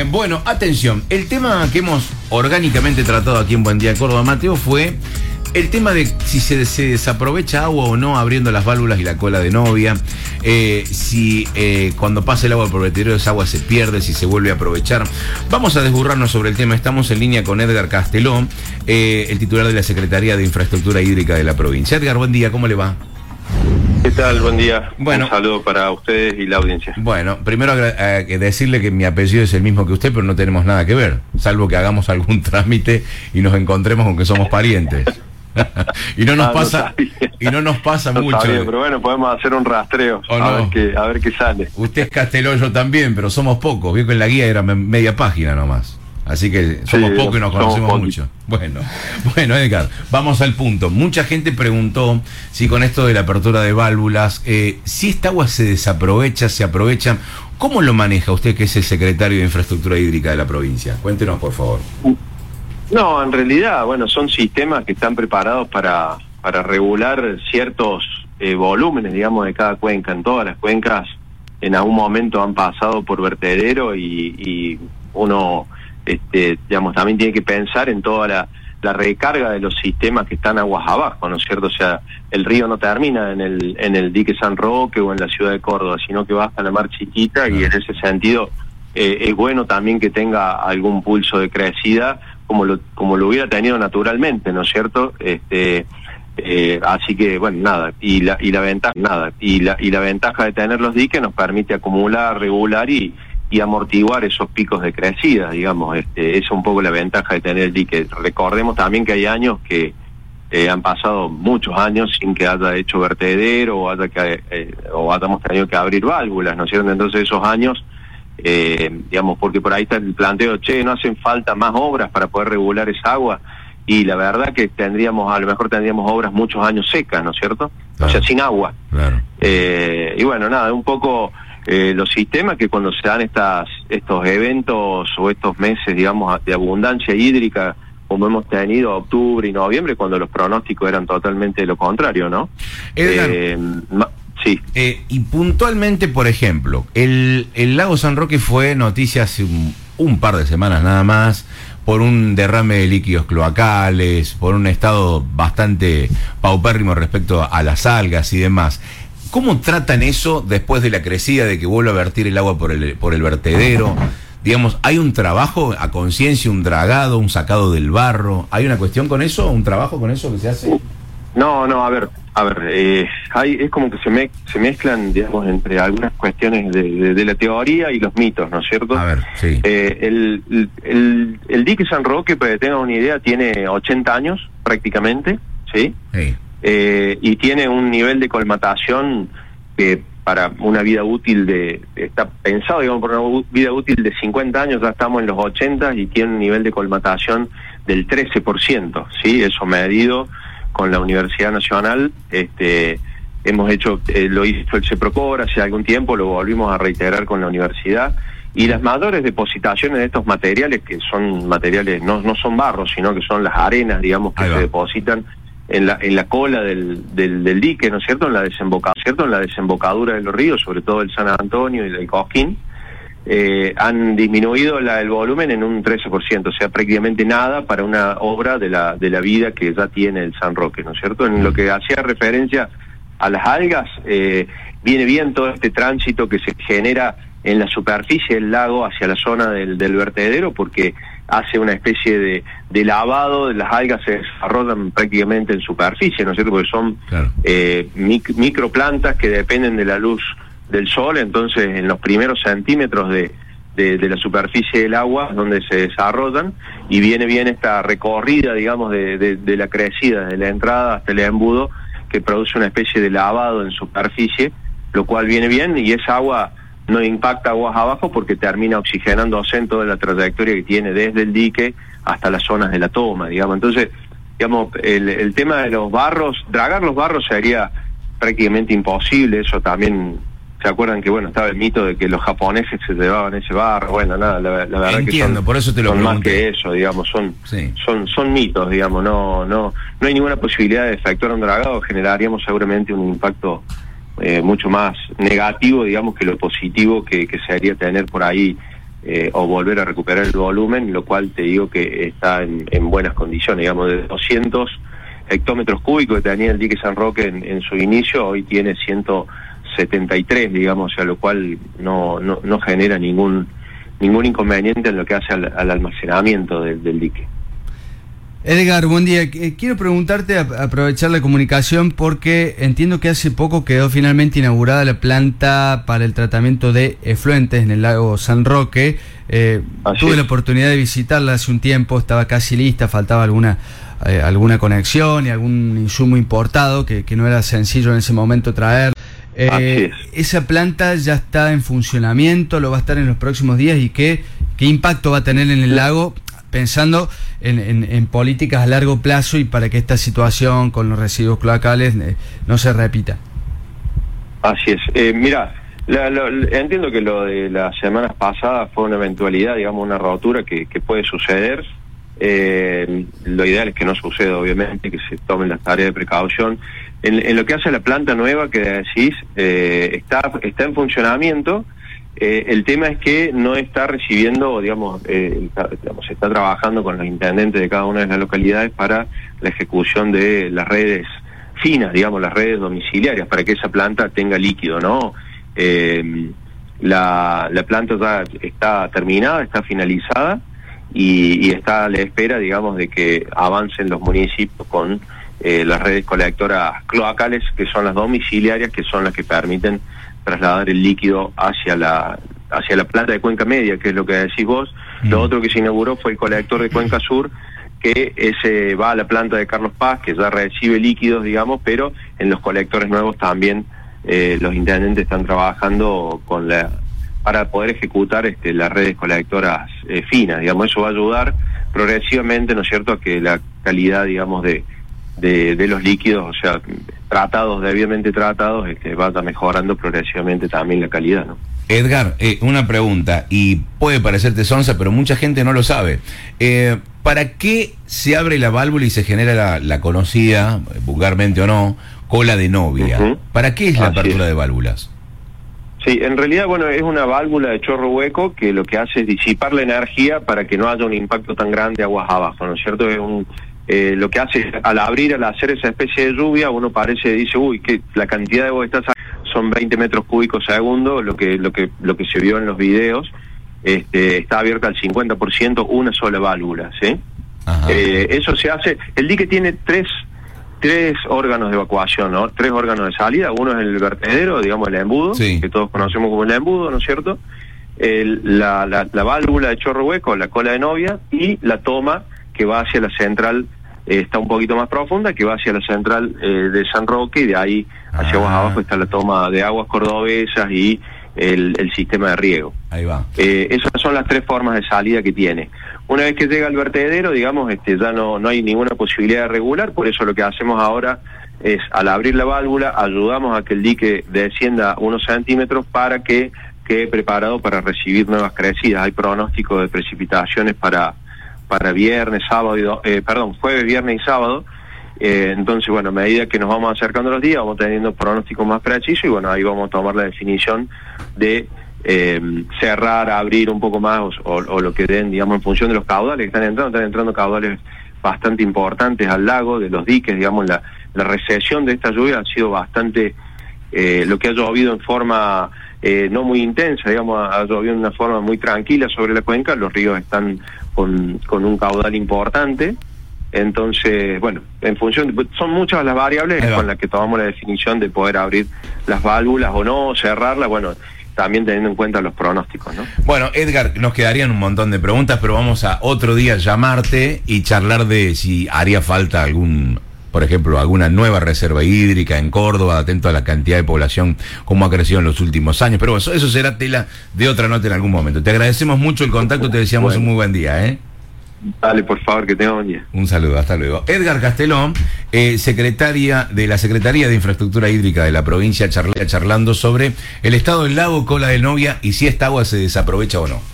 Bueno, atención, el tema que hemos orgánicamente tratado aquí en Buen Día Córdoba, Mateo, fue el tema de si se desaprovecha agua o no abriendo las válvulas y la cola de novia, si cuando pasa el agua por el vertedero esa agua se pierde, si se vuelve a aprovechar. Vamos a desburrarnos sobre el tema. Estamos en línea con Edgar Casteló, el titular de la Secretaría de Infraestructura Hídrica de la provincia. Edgar, buen día, ¿cómo le va? ¿Qué tal? Buen día. Bueno, un saludo para ustedes y la audiencia. Bueno, primero decirle que mi apellido es el mismo que usted, pero no tenemos nada que ver, salvo que hagamos algún trámite y nos encontremos con que somos parientes. y no nos pasa no mucho. Sabía, pero bueno, podemos hacer un rastreo a ver qué sale. Usted es Casteló, yo también, pero somos pocos. Vio que en la guía era media página nomás. Así que somos pocos y nos conocemos mucho. Bueno, Edgar, vamos al punto. Mucha gente preguntó si con esto de la apertura de válvulas, si esta agua se desaprovecha, se aprovecha. ¿Cómo lo maneja usted, que es el secretario de Infraestructura Hídrica de la provincia? Cuéntenos, por favor. No, en realidad, bueno, son sistemas que están preparados para regular ciertos volúmenes, digamos, de cada cuenca. En todas las cuencas, en algún momento han pasado por vertedero y uno... digamos, también tiene que pensar en toda la recarga de los sistemas que están aguas abajo, ¿no es cierto? O sea, el río no termina en el dique San Roque o en la ciudad de Córdoba, sino que va hasta la mar chiquita, y en ese sentido es bueno también que tenga algún pulso de crecida como lo hubiera tenido naturalmente, ¿no es cierto? Así que bueno, nada, y la ventaja de tener los diques nos permite acumular, regular y amortiguar esos picos de crecida, digamos. Esa es un poco la ventaja de tener el dique. Recordemos también que hay años que han pasado muchos años sin que haya hecho vertedero o hayamos tenido que abrir válvulas, ¿no es cierto? Entonces esos años, digamos, porque por ahí está el planteo, no hacen falta más obras para poder regular esa agua, y la verdad que a lo mejor tendríamos obras muchos años secas, ¿no es cierto? Claro. O sea, sin agua. Claro. Y bueno, nada, un poco... los sistemas que cuando se dan estos eventos o estos meses, digamos, de abundancia hídrica, como hemos tenido octubre y noviembre, cuando los pronósticos eran totalmente lo contrario, ¿no? Edgar, sí. Y puntualmente, por ejemplo, el lago San Roque fue noticia hace un par de semanas nada más, por un derrame de líquidos cloacales, por un estado bastante paupérrimo respecto a las algas y demás. ¿Cómo tratan eso después de la crecida, de que vuelva a vertir el agua por el vertedero? Digamos, ¿hay un trabajo a conciencia, un dragado, un sacado del barro? ¿Hay una cuestión con eso, un trabajo con eso que se hace? No, a ver, es como que se mezclan, digamos, entre algunas cuestiones de la teoría y los mitos, ¿no es cierto? A ver, sí. El dique San Roque, para que tengan una idea, tiene 80 años prácticamente, ¿sí? Sí. Y tiene un nivel de colmatación que para una vida útil está pensado, digamos, por una vida útil de 50 años, ya estamos en los 80 y tiene un nivel de colmatación del 13%, ¿sí? Eso medido con la Universidad Nacional. Hemos hecho, lo hizo el CEPROCOR hace algún tiempo, lo volvimos a reiterar con la universidad, y las mayores depositaciones de estos materiales, que son materiales, no son barros, sino que son las arenas, digamos, que se depositan en la cola del dique, ¿no es cierto? En la desembocadura de los ríos, sobre todo el San Antonio y el Cosquín, han disminuido el volumen en un 13%, o sea, prácticamente nada para una obra de la vida que ya tiene el San Roque, ¿no es cierto? En lo que hacía referencia a las algas, viene bien todo este tránsito que se genera en la superficie del lago hacia la zona del vertedero, porque hace una especie de lavado, las algas se desarrollan prácticamente en superficie, ¿no es cierto? Porque son microplantas que dependen de la luz del sol, entonces en los primeros centímetros de la superficie del agua es donde se desarrollan, y viene bien esta recorrida, digamos, de la crecida, de la entrada hasta el embudo, que produce una especie de lavado en superficie, lo cual viene bien, y esa agua no impacta aguas abajo porque termina oxigenándose en toda la trayectoria que tiene desde el dique hasta las zonas de la toma, digamos. Entonces, digamos, el tema de los barros, dragar los barros sería prácticamente imposible. Eso también, ¿se acuerdan que, bueno, estaba el mito de que los japoneses se llevaban ese barro? Bueno, nada, la verdad entiendo, que por eso te lo son pregunté. Más que eso, digamos, son mitos, digamos. No hay ninguna posibilidad de efectuar un dragado. Generaríamos seguramente un impacto mucho más negativo, digamos, que lo positivo que se haría tener por ahí o volver a recuperar el volumen, lo cual te digo que está en buenas condiciones, digamos, de 200 hectómetros cúbicos que tenía el dique San Roque en su inicio, hoy tiene 173, digamos, o sea, lo cual no genera ningún inconveniente en lo que hace al almacenamiento del dique. Edgar, buen día. Quiero preguntarte, aprovechar la comunicación, porque entiendo que hace poco quedó finalmente inaugurada la planta para el tratamiento de efluentes en el lago San Roque. Tuve la oportunidad de visitarla hace un tiempo, estaba casi lista, faltaba alguna conexión y algún insumo importado que no era sencillo en ese momento traer. Esa planta ya está en funcionamiento, lo va a estar en los próximos días, y qué impacto va a tener en el lago, pensando en políticas a largo plazo y para que esta situación con los residuos cloacales no se repita. Así es. Mira, entiendo que lo de las semanas pasadas fue una eventualidad, digamos, una rotura que puede suceder. Lo ideal es que no suceda, obviamente, que se tomen las tareas de precaución. En lo que hace a la planta nueva que decís, está en funcionamiento. El tema es que no está recibiendo, digamos, está trabajando con los intendentes de cada una de las localidades para la ejecución de las redes finas, digamos, las redes domiciliarias, para que esa planta tenga líquido, ¿no? La planta ya está terminada, está finalizada, y está a la espera, digamos, de que avancen los municipios con las redes colectoras cloacales, que son las domiciliarias, que son las que permiten trasladar el líquido hacia la planta de Cuenca Media, que es lo que decís vos. Lo otro que se inauguró fue el colector de Cuenca Sur, que ese va a la planta de Carlos Paz, que ya recibe líquidos, digamos, pero en los colectores nuevos también los intendentes están trabajando para poder ejecutar las redes colectoras finas, digamos. Eso va a ayudar progresivamente, ¿no es cierto?, a que la calidad, digamos, de los líquidos, o sea, debidamente tratados, vaya mejorando progresivamente también la calidad, ¿no? Edgar, una pregunta, y puede parecerte sonsa, pero mucha gente no lo sabe. ¿Para qué se abre la válvula y se genera la conocida, vulgarmente o no, cola de novia? ¿Para qué es la apertura de válvulas? Sí, en realidad, bueno, es una válvula de chorro hueco que lo que hace es disipar la energía para que no haya un impacto tan grande aguas abajo, ¿no es cierto? Lo que hace es, al hacer esa especie de lluvia, uno dice, uy, que la cantidad de agua que está son 20 metros cúbicos segundo, lo que se vio en los videos. Está abierta al 50%, una sola válvula, ¿sí? Eso se hace. El dique tiene tres órganos de evacuación, ¿no? 3 órganos de salida. Uno es el vertedero, digamos, el embudo, sí, que todos conocemos como el embudo, ¿no es cierto? La válvula de chorro hueco, la cola de novia, y la toma que va hacia la central, está un poquito más profunda, que va hacia la central de San Roque, y de ahí hacia abajo está la toma de aguas cordobesas y el sistema de riego. Ahí va. Esas son las 3 formas de salida que tiene. Una vez que llega al vertedero, digamos, ya no hay ninguna posibilidad de regular, por eso lo que hacemos ahora es, al abrir la válvula, ayudamos a que el dique descienda unos centímetros para que quede preparado para recibir nuevas crecidas. Hay pronóstico de precipitaciones para jueves, viernes y sábado. Entonces, bueno, a medida que nos vamos acercando los días, vamos teniendo pronósticos más precisos, y bueno, ahí vamos a tomar la definición de cerrar, abrir un poco más, o lo que den, digamos, en función de los caudales que están entrando caudales bastante importantes al lago, de los diques, digamos. La recesión de esta lluvia ha sido bastante, lo que ha llovido en forma no muy intensa, digamos, ha llovido de una forma muy tranquila sobre la cuenca. Los ríos están con un caudal importante. Entonces, bueno, en función son muchas las variables con las que tomamos la definición de poder abrir las válvulas o no, cerrarlas, bueno, también teniendo en cuenta los pronósticos, ¿no? Bueno, Edgar, nos quedarían un montón de preguntas, pero vamos a otro día llamarte y charlar de si haría falta por ejemplo, alguna nueva reserva hídrica en Córdoba, atento a la cantidad de población, cómo ha crecido en los últimos años. Pero bueno, eso será tela de otra nota en algún momento. Te agradecemos mucho el contacto, te deseamos un muy buen día, ¿eh? Dale, por favor, que tenga buen día. Un saludo, hasta luego. Edgar Castelón, secretaria de la Secretaría de Infraestructura Hídrica de la provincia, charlando sobre el estado del lago Cola de Novia y si esta agua se desaprovecha o no.